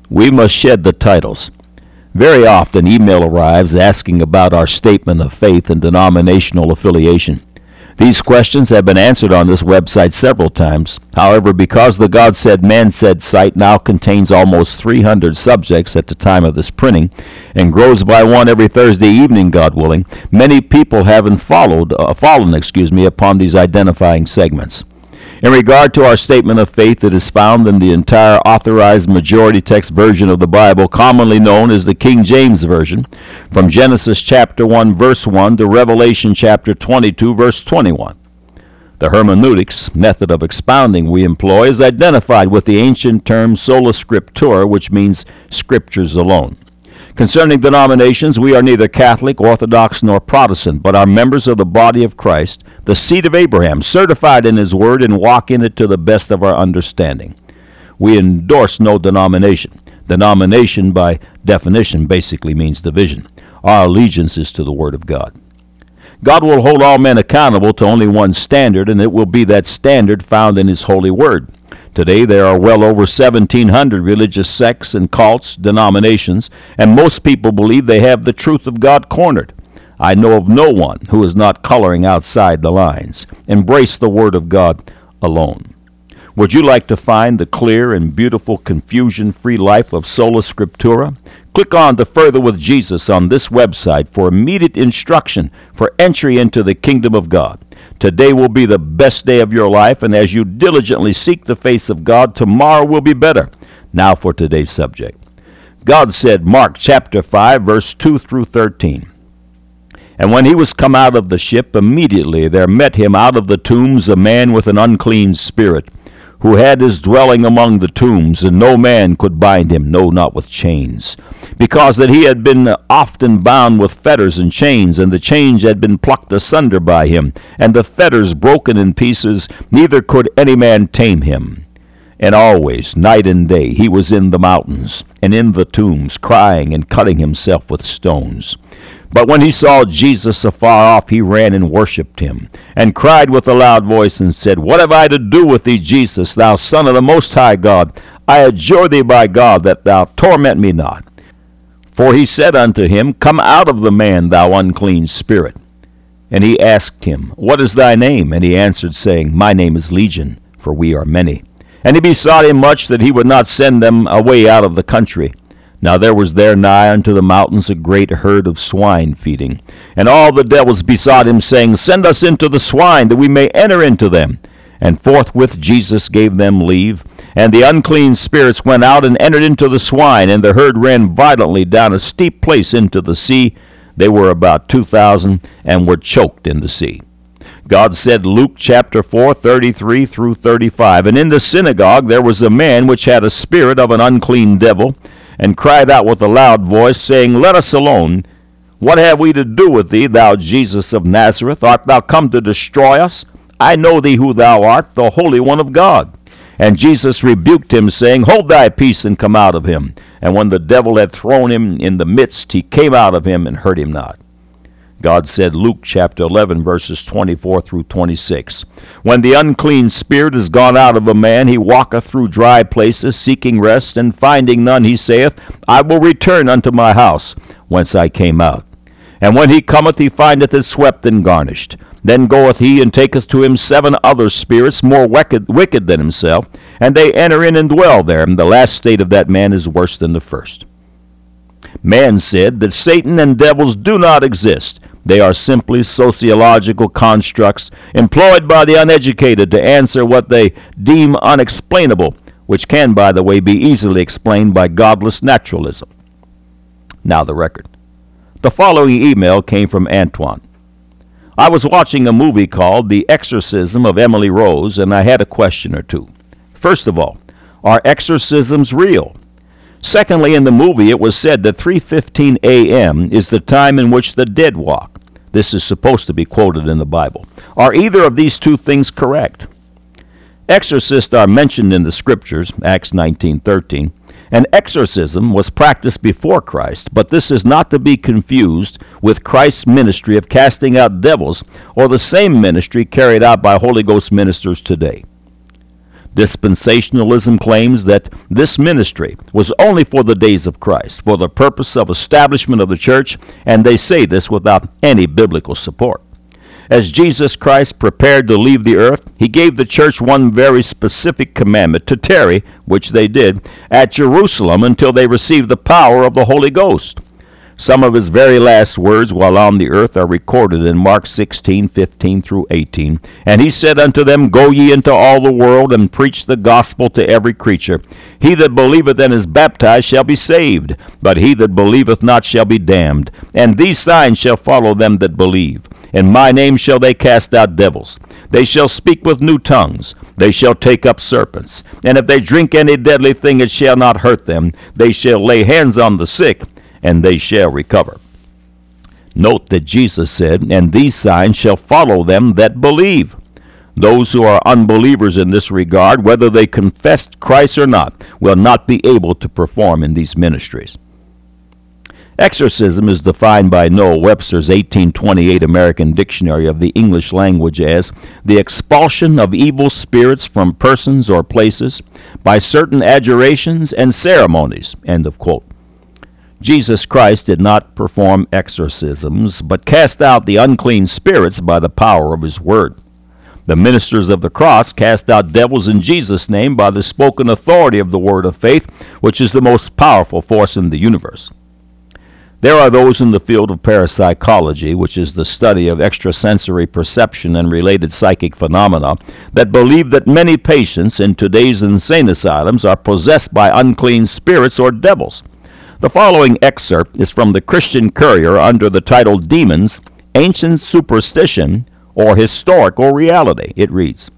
We must shed the titles. Very often email arrives asking about our statement of faith and denominational affiliation. These questions have been answered on this website several times. However, because the God Said, Man Said site now contains almost 300 subjects at the time of this printing and grows by one every Thursday evening, God willing, many people haven't fallen upon these identifying segments. In regard to our statement of faith, it is found in the entire authorized majority text version of the Bible, commonly known as the King James Version, from Genesis chapter 1, verse 1 to Revelation chapter 22, verse 21. The hermeneutics method of expounding we employ is identified with the ancient term sola scriptura, which means scriptures alone. Concerning denominations, we are neither Catholic, Orthodox, nor Protestant, but are members of the body of Christ, the seed of Abraham, certified in his word, and walk in it to the best of our understanding. We endorse no denomination. Denomination, by definition, basically means division. Our allegiance is to the word of God. God will hold all men accountable to only one standard, and it will be that standard found in his holy word. Today there are well over 1,700 religious sects and cults, denominations, and most people believe they have the truth of God cornered. I know of no one who is not coloring outside the lines. Embrace the Word of God alone. Would you like to find the clear and beautiful confusion-free life of Sola Scriptura? Click on to Further with Jesus on this website for immediate instruction for entry into the kingdom of God. Today will be the best day of your life, and as you diligently seek the face of God, tomorrow will be better. Now for today's subject. God said, Mark chapter 5, verse 2 through 13. And when he was come out of the ship, immediately there met him out of the tombs a man with an unclean spirit, who had his dwelling among the tombs, and no man could bind him, no, not with chains, because that he had been often bound with fetters and chains, and the chains had been plucked asunder by him, and the fetters broken in pieces, neither could any man tame him. And always, night and day, he was in the mountains, and in the tombs, crying and cutting himself with stones. But when he saw Jesus afar off, he ran and worshipped him, and cried with a loud voice, and said, What have I to do with thee, Jesus, thou Son of the Most High God? I adjure thee by God, that thou torment me not. For he said unto him, Come out of the man, thou unclean spirit. And he asked him, What is thy name? And he answered, saying, My name is Legion, for we are many. And he besought him much that he would not send them away out of the country. Now there was there nigh unto the mountains a great herd of swine feeding. And all the devils besought him, saying, Send us into the swine, that we may enter into them. And forthwith Jesus gave them leave. And the unclean spirits went out and entered into the swine, and the herd ran violently down a steep place into the sea. They were about 2,000, and were choked in the sea. God said, Luke chapter 4, 33 through 35, And in the synagogue there was a man which had a spirit of an unclean devil, and cried out with a loud voice, saying, Let us alone. What have we to do with thee, thou Jesus of Nazareth? Art thou come to destroy us? I know thee who thou art, the Holy One of God. And Jesus rebuked him, saying, Hold thy peace, and come out of him. And when the devil had thrown him in the midst, he came out of him, and hurt him not. God said, Luke chapter 11, verses 24 through 26, When the unclean spirit is gone out of a man, he walketh through dry places, seeking rest, and finding none, he saith, I will return unto my house, whence I came out. And when he cometh, he findeth it swept and garnished. Then goeth he and taketh to him 7 other spirits more wicked than himself, and they enter in and dwell there, and the last state of that man is worse than the first. Man said that Satan and devils do not exist. They are simply sociological constructs employed by the uneducated to answer what they deem unexplainable, which can, by the way, be easily explained by godless naturalism. Now the record. The following email came from Antoine. I was watching a movie called The Exorcism of Emily Rose, and I had a question or two. First of all, are exorcisms real? Secondly, in the movie it was said that 3:15 a.m. is the time in which the dead walk. This is supposed to be quoted in the Bible. Are either of these two things correct? Exorcists are mentioned in the Scriptures, Acts 19:13, and exorcism was practiced before Christ, but this is not to be confused with Christ's ministry of casting out devils or the same ministry carried out by Holy Ghost ministers today. Dispensationalism claims that this ministry was only for the days of Christ, for the purpose of establishment of the church, and they say this without any biblical support. As Jesus Christ prepared to leave the earth, he gave the church one very specific commandment to tarry, which they did, at Jerusalem until they received the power of the Holy Ghost. Some of his very last words while on the earth are recorded in Mark 16:15 through 18. And he said unto them, Go ye into all the world, and preach the gospel to every creature. He that believeth and is baptized shall be saved, but he that believeth not shall be damned. And these signs shall follow them that believe. In my name shall they cast out devils. They shall speak with new tongues. They shall take up serpents. And if they drink any deadly thing, it shall not hurt them. They shall lay hands on the sick, and they shall recover. Note that Jesus said, And these signs shall follow them that believe. Those who are unbelievers in this regard, whether they confessed Christ or not, will not be able to perform in these ministries. Exorcism is defined by Noah Webster's 1828 American Dictionary of the English Language as the expulsion of evil spirits from persons or places by certain adjurations and ceremonies. End of quote. Jesus Christ did not perform exorcisms, but cast out the unclean spirits by the power of his word. The ministers of the cross cast out devils in Jesus' name by the spoken authority of the word of faith, which is the most powerful force in the universe. There are those in the field of parapsychology, which is the study of extrasensory perception and related psychic phenomena, that believe that many patients in today's insane asylums are possessed by unclean spirits or devils. The following excerpt is from the Christian Courier under the title Demons, Ancient Superstition or Historical Reality. It reads,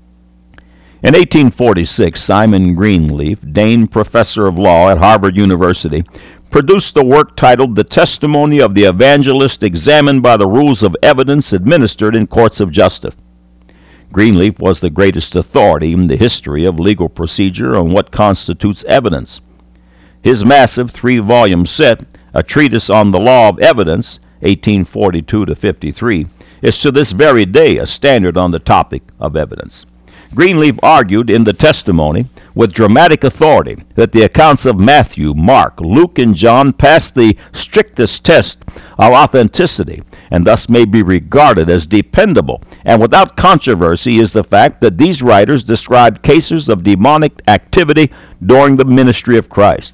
In 1846, Simon Greenleaf, Dane Professor of Law at Harvard University, produced a work titled The Testimony of the Evangelist Examined by the Rules of Evidence Administered in Courts of Justice. Greenleaf was the greatest authority in the history of legal procedure on what constitutes evidence. His massive 3-volume set, A Treatise on the Law of Evidence, 1842-53, is to this very day a standard on the topic of evidence. Greenleaf argued in the testimony with dramatic authority that the accounts of Matthew, Mark, Luke, and John pass the strictest test of authenticity and thus may be regarded as dependable, and without controversy is the fact that these writers described cases of demonic activity during the ministry of Christ.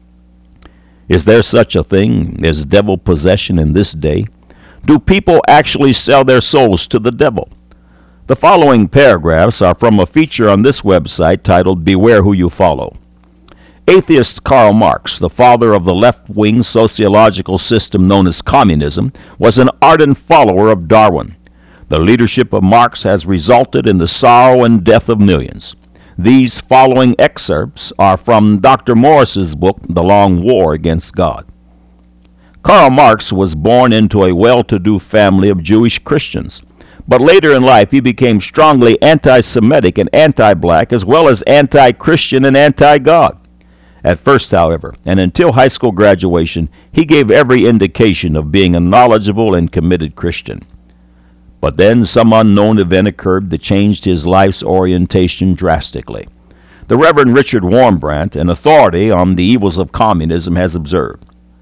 Is there such a thing as devil possession in this day? Do people actually sell their souls to the devil? The following paragraphs are from a feature on this website titled Beware Who You Follow. Atheist Karl Marx, the father of the left-wing sociological system known as communism, was an ardent follower of Darwin. The leadership of Marx has resulted in the sorrow and death of millions. These following excerpts are from Dr. Morris's book, The Long War Against God. Karl Marx was born into a well-to-do family of Jewish Christians, but later in life he became strongly anti-Semitic and anti-black, as well as anti-Christian and anti-God. At first, however, and until high school graduation, he gave every indication of being a knowledgeable and committed Christian. But then some unknown event occurred that changed his life's orientation drastically. The Reverend Richard Wurmbrand, an authority on the evils of communism, has observed,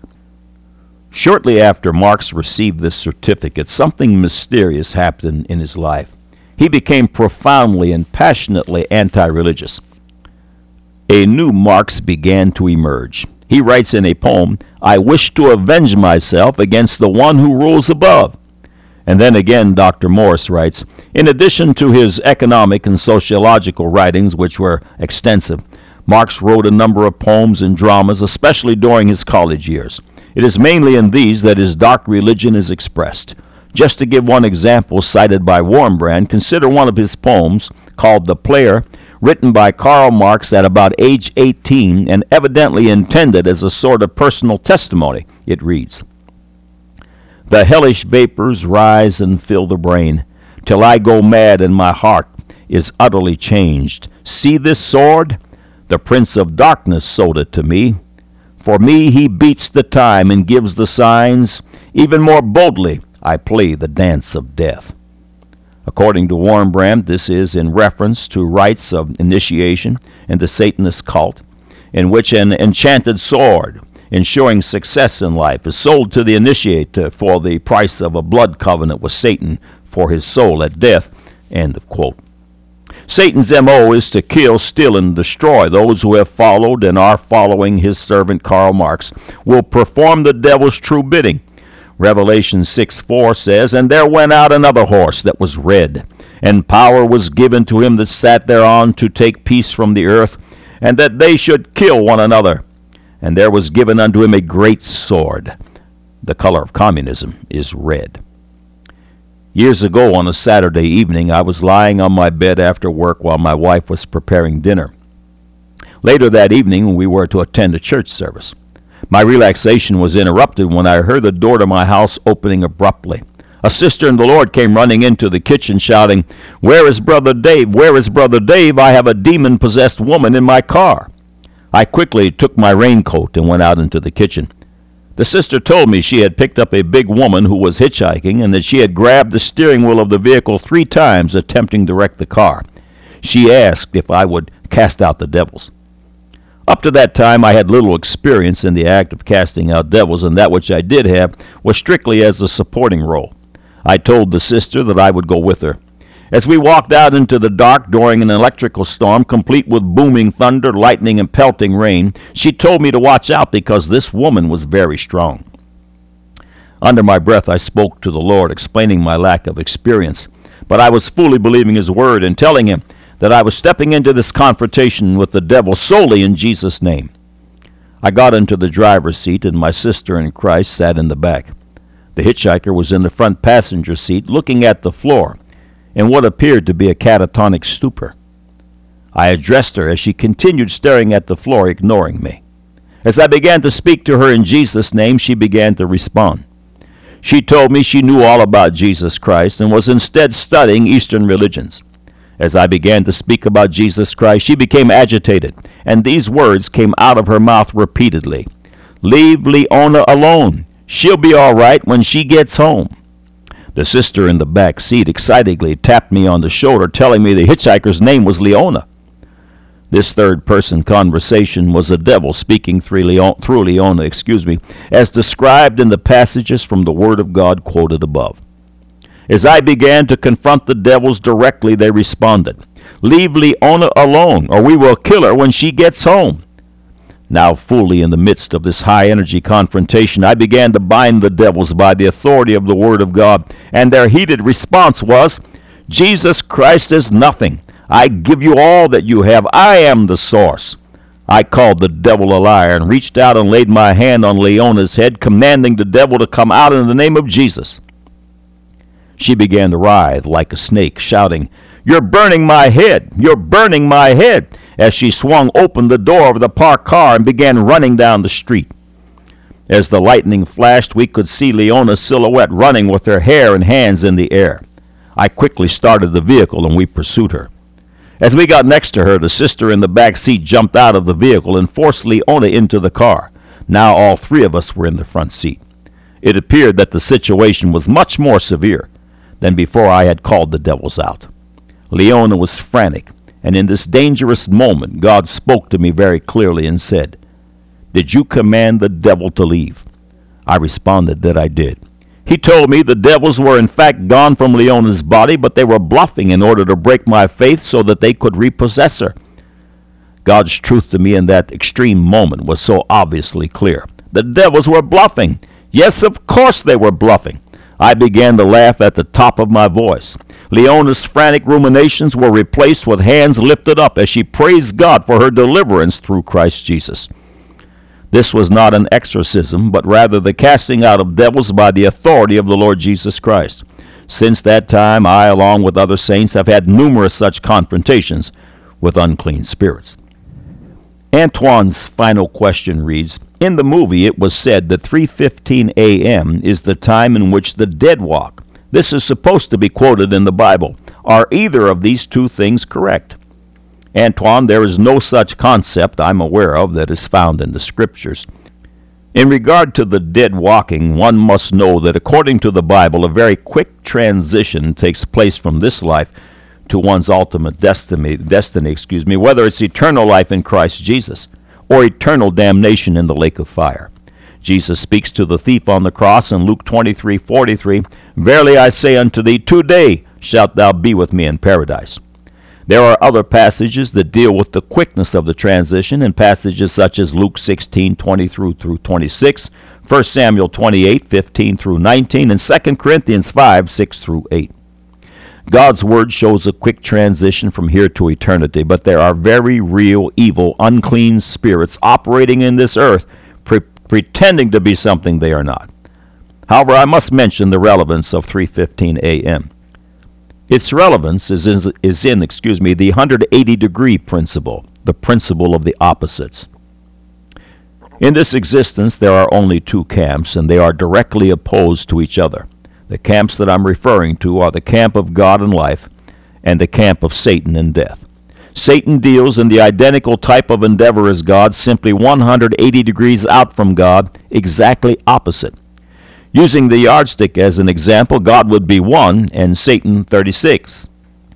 shortly after Marx received this certificate, something mysterious happened in his life. He became profoundly and passionately anti-religious. A new Marx began to emerge. He writes in a poem, I wish to avenge myself against the one who rules above. And then again, Dr. Morris writes, in addition to his economic and sociological writings, which were extensive, Marx wrote a number of poems and dramas, especially during his college years. It is mainly in these that his dark religion is expressed. Just to give one example cited by Wurmbrand, consider one of his poems called The Player, written by Karl Marx at about age 18 and evidently intended as a sort of personal testimony. It reads, The hellish vapors rise and fill the brain, till I go mad and my heart is utterly changed. See this sword? The Prince of Darkness sold it to me. For me he beats the time and gives the signs. Even more boldly I play the dance of death. According to Warmbrand, this is in reference to rites of initiation in the Satanist cult, in which an enchanted sword, ensuring success in life, is sold to the initiate for the price of a blood covenant with Satan for his soul at death. End of quote. Satan's M.O. is to kill, steal, and destroy. Those who have followed and are following his servant Karl Marx will perform the devil's true bidding. Revelation 6:4 says, "And there went out another horse that was red, and power was given to him that sat thereon to take peace from the earth, and that they should kill one another. And there was given unto him a great sword." The color of communism is red. Years ago on a Saturday evening, I was lying on my bed after work while my wife was preparing dinner. Later that evening, we were to attend a church service. My relaxation was interrupted when I heard the door to my house opening abruptly. A sister in the Lord came running into the kitchen shouting, "Where is Brother Dave? Where is Brother Dave? I have a demon-possessed woman in my car." I quickly took my raincoat and went out into the kitchen. The sister told me she had picked up a big woman who was hitchhiking and that she had grabbed the steering wheel of the vehicle 3 times attempting to wreck the car. She asked if I would cast out the devils. Up to that time, I had little experience in the act of casting out devils, and that which I did have was strictly as a supporting role. I told the sister that I would go with her. As we walked out into the dark during an electrical storm, complete with booming thunder, lightning, and pelting rain, she told me to watch out because this woman was very strong. Under my breath, I spoke to the Lord, explaining my lack of experience, but I was fully believing His word and telling Him that I was stepping into this confrontation with the devil solely in Jesus' name. I got into the driver's seat, and my sister in Christ sat in the back. The hitchhiker was in the front passenger seat, looking at the floor in what appeared to be a catatonic stupor. I addressed her as she continued staring at the floor, ignoring me. As I began to speak to her in Jesus' name, she began to respond. She told me she knew all about Jesus Christ and was instead studying Eastern religions. As I began to speak about Jesus Christ, she became agitated, and these words came out of her mouth repeatedly. "Leave Leona alone. She'll be all right when she gets home." The sister in the back seat excitedly tapped me on the shoulder, telling me the hitchhiker's name was Leona. This third-person conversation was the devil speaking through Leona, as described in the passages from the Word of God quoted above. As I began to confront the devils directly, they responded, "Leave Leona alone, or we will kill her when she gets home." Now fully in the midst of this high-energy confrontation, I began to bind the devils by the authority of the Word of God, and their heated response was, "Jesus Christ is nothing. I give you all that you have. I am the source." I called the devil a liar and reached out and laid my hand on Leona's head, commanding the devil to come out in the name of Jesus. She began to writhe like a snake, shouting, "You're burning my head! You're burning my head!" as she swung open the door of the parked car and began running down the street. As the lightning flashed, we could see Leona's silhouette running with her hair and hands in the air. I quickly started the vehicle and we pursued her. As we got next to her, the sister in the back seat jumped out of the vehicle and forced Leona into the car. Now all 3 of us were in the front seat. It appeared that the situation was much more severe than before I had called the devils out. Leona was frantic, and in this dangerous moment, God spoke to me very clearly and said, "Did you command the devil to leave?" I responded that I did. He told me the devils were in fact gone from Leona's body, but they were bluffing in order to break my faith so that they could repossess her. God's truth to me in that extreme moment was so obviously clear. The devils were bluffing. Yes, of course they were bluffing. I began to laugh at the top of my voice. Leona's frantic ruminations were replaced with hands lifted up as she praised God for her deliverance through Christ Jesus. This was not an exorcism, but rather the casting out of devils by the authority of the Lord Jesus Christ. Since that time, I, along with other saints, have had numerous such confrontations with unclean spirits. Antoine's final question reads, "In the movie, it was said that 3:15 a.m. is the time in which the dead walk. This is supposed to be quoted in the Bible. Are either of these 2 things correct?" Antoine, there is no such concept I'm aware of that is found in the Scriptures. In regard to the dead walking, one must know that according to the Bible, a very quick transition takes place from this life to one's ultimate destiny, whether it's eternal life in Christ Jesus or eternal damnation in the lake of fire. Jesus speaks to the thief on the cross in Luke 23:43, "Verily I say unto thee, today shalt thou be with me in paradise." There are other passages that deal with the quickness of the transition in passages such as Luke 16:20 through 26, 1 Samuel 28:15 through 19, and 2 Corinthians 5:6 through 8. God's Word shows a quick transition from here to eternity, but there are very real, evil, unclean spirits operating in this earth, pretending to be something they are not. However, I must mention the relevance of 3:15 a.m. Its relevance is in the 180-degree principle, the principle of the opposites. In this existence, there are only two camps, and they are directly opposed to each other. The camps that I'm referring to are the camp of God and life and the camp of Satan and death. Satan deals in the identical type of endeavor as God, simply 180 degrees out from God, exactly opposite. Using the yardstick as an example, God would be 1 and Satan 36.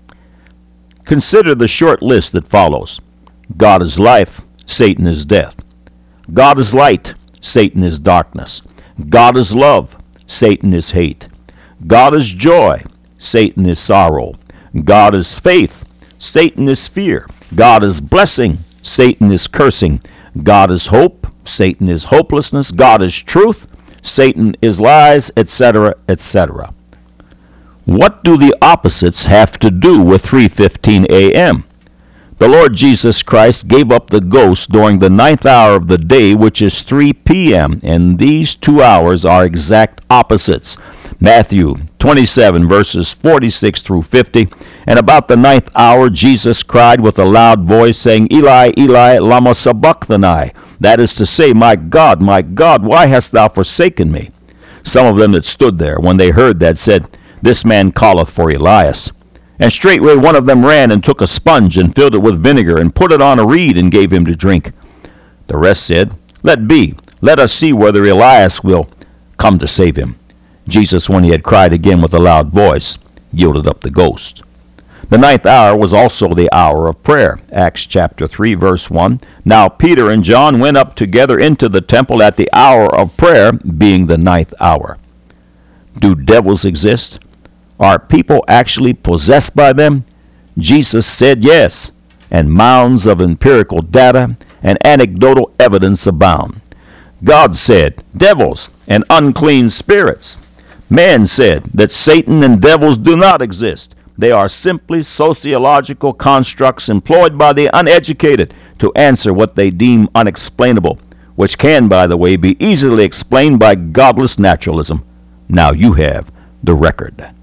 Consider the short list that follows. God is life, Satan is death. God is light, Satan is darkness. God is love, Satan is hate. God is joy, Satan is sorrow. God is faith, Satan is fear. God is blessing, Satan is cursing. God is hope, Satan is hopelessness. God is truth, Satan is lies, etc., etc. What do the opposites have to do with 3:15 a.m.? The Lord Jesus Christ gave up the ghost during the 9th hour of the day, which is 3 p.m., and these 2 hours are exact opposites. Matthew 27, verses 46 through 50, "And about the 9th hour Jesus cried with a loud voice, saying, Eli, Eli, lama sabachthani? That is to say, my God, why hast thou forsaken me? Some of them that stood there, when they heard that, said, This man calleth for Elias. And straightway one of them ran and took a sponge and filled it with vinegar and put it on a reed and gave him to drink. The rest said, Let be, let us see whether Elias will come to save him. Jesus, when he had cried again with a loud voice, yielded up the ghost." The 9th hour was also the hour of prayer. Acts chapter 3, verse 1. "Now Peter and John went up together into the temple at the hour of prayer, being the 9th hour." Do devils exist? Are people actually possessed by them? Jesus said yes, and mounds of empirical data and anecdotal evidence abound. God said, devils and unclean spirits. Man said that Satan and devils do not exist. They are simply sociological constructs employed by the uneducated to answer what they deem unexplainable, which can, by the way, be easily explained by godless naturalism. Now you have the record.